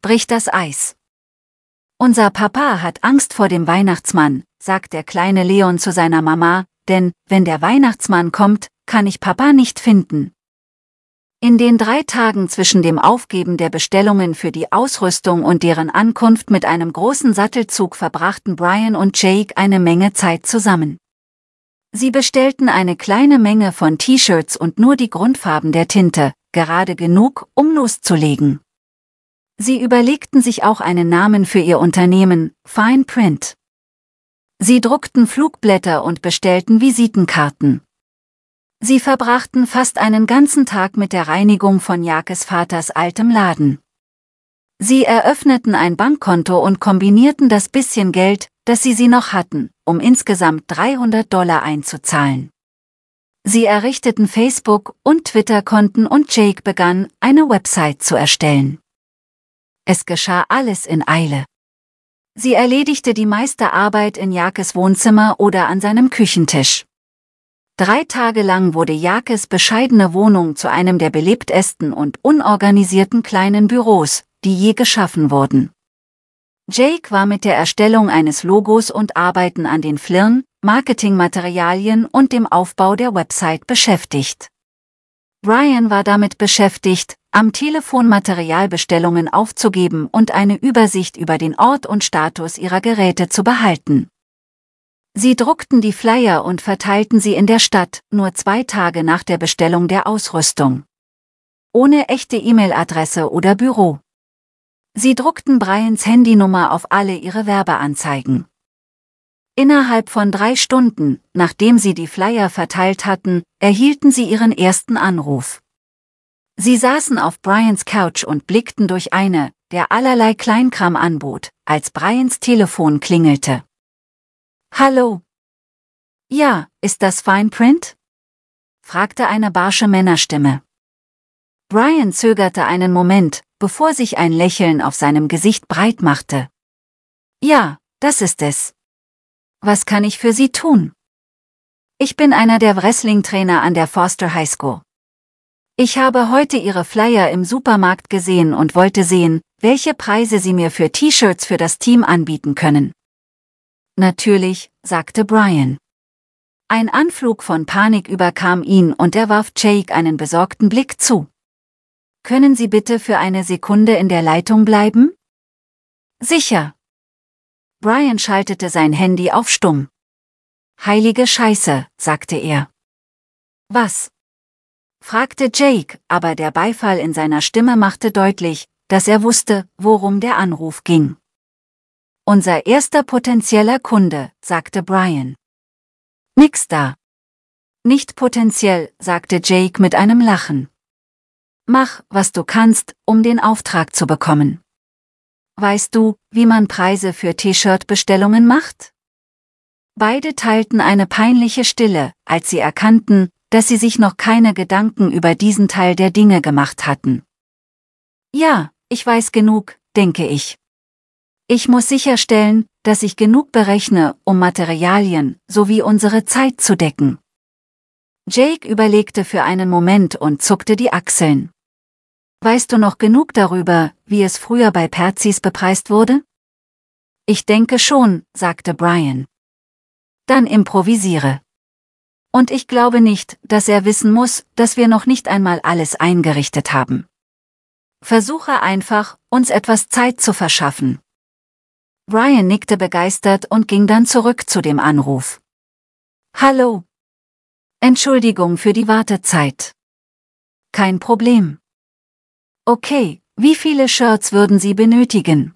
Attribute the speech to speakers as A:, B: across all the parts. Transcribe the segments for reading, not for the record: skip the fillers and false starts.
A: bricht das Eis. Unser Papa hat Angst vor dem Weihnachtsmann, sagt der kleine Leon zu seiner Mama, denn, wenn der Weihnachtsmann kommt, kann ich Papa nicht finden. In den 3 Tagen zwischen dem Aufgeben der Bestellungen für die Ausrüstung und deren Ankunft mit einem großen Sattelzug verbrachten Brian und Jake eine Menge Zeit zusammen. Sie bestellten eine kleine Menge von T-Shirts und nur die Grundfarben der Tinte, gerade genug, um loszulegen. Sie überlegten sich auch einen Namen für ihr Unternehmen, Fine Print. Sie druckten Flugblätter und bestellten Visitenkarten. Sie verbrachten fast einen ganzen Tag mit der Reinigung von Jakes Vaters altem Laden. Sie eröffneten ein Bankkonto und kombinierten das bisschen Geld, das sie noch hatten, um insgesamt $300 einzuzahlen. Sie errichteten Facebook- und Twitter-Konten und Jake begann, eine Website zu erstellen. Es geschah alles in Eile. Sie erledigte die meiste Arbeit in Jakes Wohnzimmer oder an seinem Küchentisch. 3 Tage lang wurde Jakes bescheidene Wohnung zu einem der belebtesten und unorganisierten kleinen Büros, die je geschaffen wurden. Jake war mit der Erstellung eines Logos und Arbeiten an den Flirren, Marketingmaterialien und dem Aufbau der Website beschäftigt. Brian war damit beschäftigt, am Telefon Materialbestellungen aufzugeben und eine Übersicht über den Ort und Status ihrer Geräte zu behalten. Sie druckten die Flyer und verteilten sie in der Stadt, nur 2 Tage nach der Bestellung der Ausrüstung. Ohne echte E-Mail-Adresse oder Büro. Sie druckten Brians Handynummer auf alle ihre Werbeanzeigen. Innerhalb von 3 Stunden, nachdem sie die Flyer verteilt hatten, erhielten sie ihren ersten Anruf. Sie saßen auf Brians Couch und blickten durch eine, der allerlei Kleinkram anbot, als Brians Telefon klingelte. »Hallo? Ja, ist das Fine Print?« fragte eine barsche Männerstimme. Brian zögerte einen Moment, bevor sich ein Lächeln auf seinem Gesicht breit machte. »Ja, das ist es. Was kann ich für Sie tun?« »Ich bin einer der Wrestling-Trainer an der Foster High School. Ich habe heute Ihre Flyer im Supermarkt gesehen und wollte sehen, welche Preise Sie mir für T-Shirts für das Team anbieten können.« »Natürlich«, sagte Brian. Ein Anflug von Panik überkam ihn und er warf Jake einen besorgten Blick zu. »Können Sie bitte für eine Sekunde in der Leitung bleiben?« »Sicher.« Brian schaltete sein Handy auf Stumm. »Heilige Scheiße«, sagte er. »Was?« fragte Jake, aber der Beifall in seiner Stimme machte deutlich, dass er wusste, worum der Anruf ging. »Unser erster potenzieller Kunde«, sagte Brian. »Nix da.« »Nicht potenziell«, sagte Jake mit einem Lachen. »Mach, was du kannst, um den Auftrag zu bekommen. Weißt du, wie man Preise für T-Shirt-Bestellungen macht?« Beide teilten eine peinliche Stille, als sie erkannten, dass sie sich noch keine Gedanken über diesen Teil der Dinge gemacht hatten. »Ja, ich weiß genug, denke ich. Ich muss sicherstellen, dass ich genug berechne, um Materialien sowie unsere Zeit zu decken.« Jake überlegte für einen Moment und zuckte die Achseln. »Weißt du noch genug darüber, wie es früher bei Perzis bepreist wurde?« »Ich denke schon«, sagte Brian. »Dann improvisiere. Und ich glaube nicht, dass er wissen muss, dass wir noch nicht einmal alles eingerichtet haben. Versuche einfach, uns etwas Zeit zu verschaffen.« Brian nickte begeistert und ging dann zurück zu dem Anruf. »Hallo. Entschuldigung für die Wartezeit.« »Kein Problem.« »Okay, wie viele Shirts würden Sie benötigen?«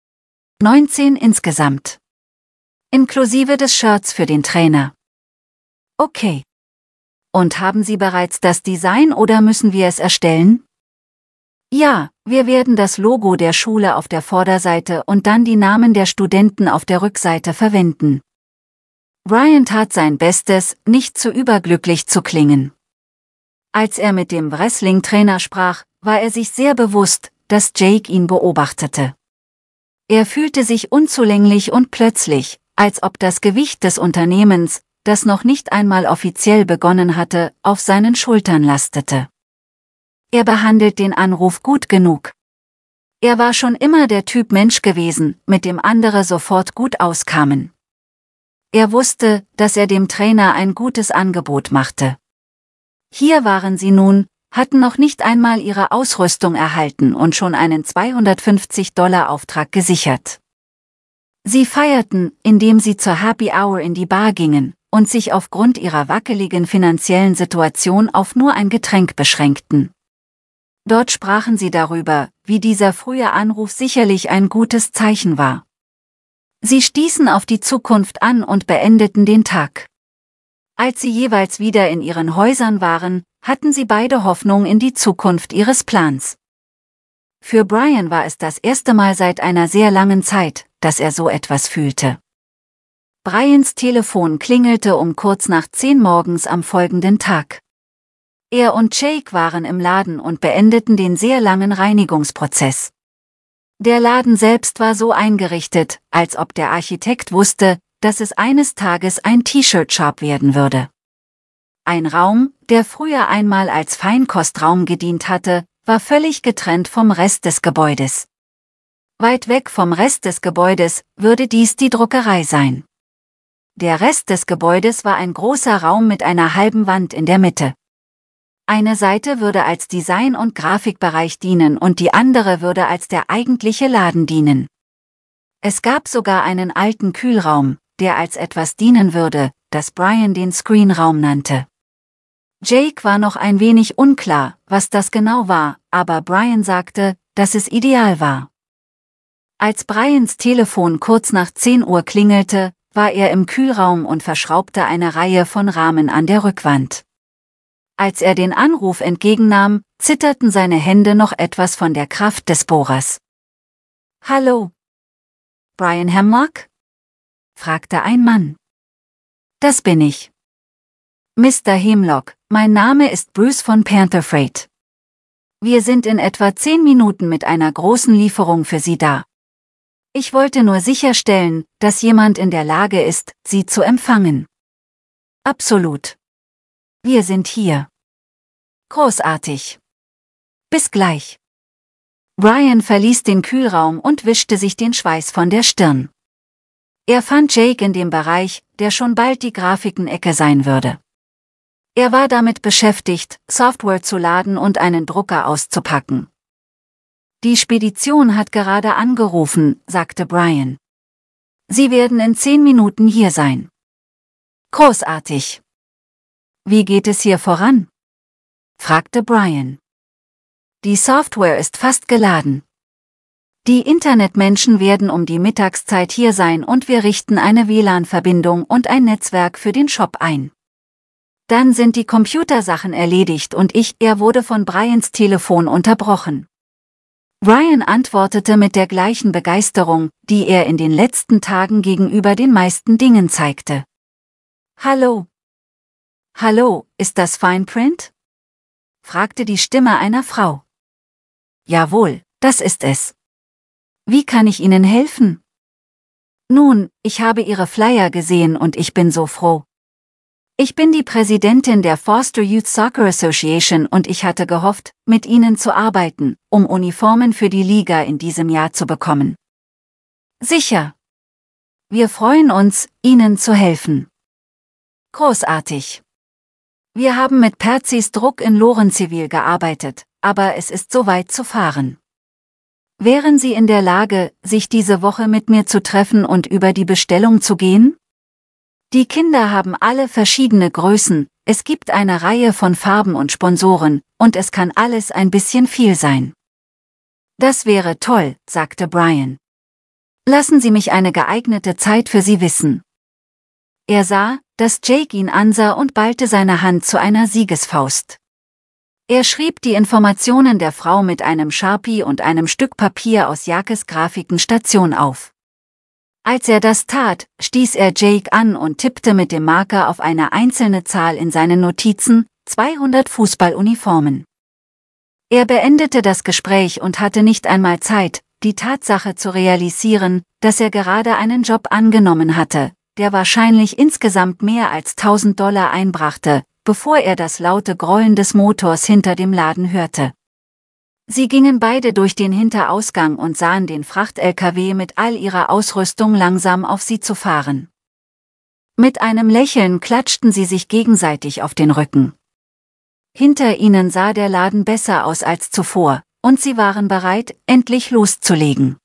A: 19 insgesamt. Inklusive des Shirts für den Trainer. »Okay. Und haben Sie bereits das Design oder müssen wir es erstellen?« »Ja, wir werden das Logo der Schule auf der Vorderseite und dann die Namen der Studenten auf der Rückseite verwenden.« Brian tat sein Bestes, nicht zu überglücklich zu klingen. Als er mit dem Wrestling-Trainer sprach, war er sich sehr bewusst, dass Jake ihn beobachtete. Er fühlte sich unzulänglich und plötzlich, als ob das Gewicht des Unternehmens, das noch nicht einmal offiziell begonnen hatte, auf seinen Schultern lastete. Er behandelt den Anruf gut genug. Er war schon immer der Typ Mensch gewesen, mit dem andere sofort gut auskamen. Er wusste, dass er dem Trainer ein gutes Angebot machte. Hier waren sie nun, hatten noch nicht einmal ihre Ausrüstung erhalten und schon einen $250-Auftrag gesichert. Sie feierten, indem sie zur Happy Hour in die Bar gingen und sich aufgrund ihrer wackeligen finanziellen Situation auf nur ein Getränk beschränkten. Dort sprachen sie darüber, wie dieser frühe Anruf sicherlich ein gutes Zeichen war. Sie stießen auf die Zukunft an und beendeten den Tag. Als sie jeweils wieder in ihren Häusern waren, hatten sie beide Hoffnung in die Zukunft ihres Plans. Für Brian war es das erste Mal seit einer sehr langen Zeit, dass er so etwas fühlte. Brians Telefon klingelte um kurz nach 10 morgens am folgenden Tag. Er und Jake waren im Laden und beendeten den sehr langen Reinigungsprozess. Der Laden selbst war so eingerichtet, als ob der Architekt wusste, dass es eines Tages ein T-Shirt-Shop werden würde. Ein Raum, der früher einmal als Feinkostraum gedient hatte, war völlig getrennt vom Rest des Gebäudes. Weit weg vom Rest des Gebäudes würde dies die Druckerei sein. Der Rest des Gebäudes war ein großer Raum mit einer halben Wand in der Mitte. Eine Seite würde als Design- und Grafikbereich dienen und die andere würde als der eigentliche Laden dienen. Es gab sogar einen alten Kühlraum, der als etwas dienen würde, das Brian den Screenraum nannte. Jake war noch ein wenig unklar, was das genau war, aber Brian sagte, dass es ideal war. Als Brians Telefon kurz nach 10 Uhr klingelte, war er im Kühlraum und verschraubte eine Reihe von Rahmen an der Rückwand. Als er den Anruf entgegennahm, zitterten seine Hände noch etwas von der Kraft des Bohrers. »Hallo? Brian Hemlock?« fragte ein Mann. »Das bin ich. Mr. Hemlock, mein Name ist Bruce von Panther Freight. Wir sind in etwa 10 Minuten mit einer großen Lieferung für Sie da. Ich wollte nur sicherstellen, dass jemand in der Lage ist, Sie zu empfangen.« »Absolut. Wir sind hier.« »Großartig. Bis gleich.« Brian verließ den Kühlraum und wischte sich den Schweiß von der Stirn. Er fand Jake in dem Bereich, der schon bald die Grafiken-Ecke sein würde. Er war damit beschäftigt, Software zu laden und einen Drucker auszupacken. »Die Spedition hat gerade angerufen«, sagte Brian. »Sie werden in 10 Minuten hier sein.« »Großartig. Wie geht es hier voran?« fragte Brian. »Die Software ist fast geladen. Die Internetmenschen werden um die Mittagszeit hier sein und wir richten eine WLAN-Verbindung und ein Netzwerk für den Shop ein. Dann sind die Computersachen erledigt und er wurde von Brians Telefon unterbrochen.« Brian antwortete mit der gleichen Begeisterung, die er in den letzten Tagen gegenüber den meisten Dingen zeigte. »Hallo? Hallo, ist das Fine Print?« fragte die Stimme einer Frau. »Jawohl, das ist es. Wie kann ich Ihnen helfen?« »Nun, ich habe Ihre Flyer gesehen und ich bin so froh. Ich bin die Präsidentin der Foster Youth Soccer Association und ich hatte gehofft, mit Ihnen zu arbeiten, um Uniformen für die Liga in diesem Jahr zu bekommen.« »Sicher. Wir freuen uns, Ihnen zu helfen.« »Großartig. Wir haben mit Perzis Druck in Lorenzivil gearbeitet, aber es ist soweit zu fahren. Wären Sie in der Lage, sich diese Woche mit mir zu treffen und über die Bestellung zu gehen? Die Kinder haben alle verschiedene Größen, es gibt eine Reihe von Farben und Sponsoren, und es kann alles ein bisschen viel sein.« »Das wäre toll«, sagte Brian. »Lassen Sie mich eine geeignete Zeit für Sie wissen.« Er sah, dass Jake ihn ansah und ballte seine Hand zu einer Siegesfaust. Er schrieb die Informationen der Frau mit einem Sharpie und einem Stück Papier aus Jakes Grafikenstation auf. Als er das tat, stieß er Jake an und tippte mit dem Marker auf eine einzelne Zahl in seinen Notizen, 200 Fußballuniformen. Er beendete das Gespräch und hatte nicht einmal Zeit, die Tatsache zu realisieren, dass er gerade einen Job angenommen hatte, der wahrscheinlich insgesamt mehr als $1.000 einbrachte, bevor er das laute Grollen des Motors hinter dem Laden hörte. Sie gingen beide durch den Hinterausgang und sahen den Fracht-LKW mit all ihrer Ausrüstung langsam auf sie zu fahren. Mit einem Lächeln klatschten sie sich gegenseitig auf den Rücken. Hinter ihnen sah der Laden besser aus als zuvor, und sie waren bereit, endlich loszulegen.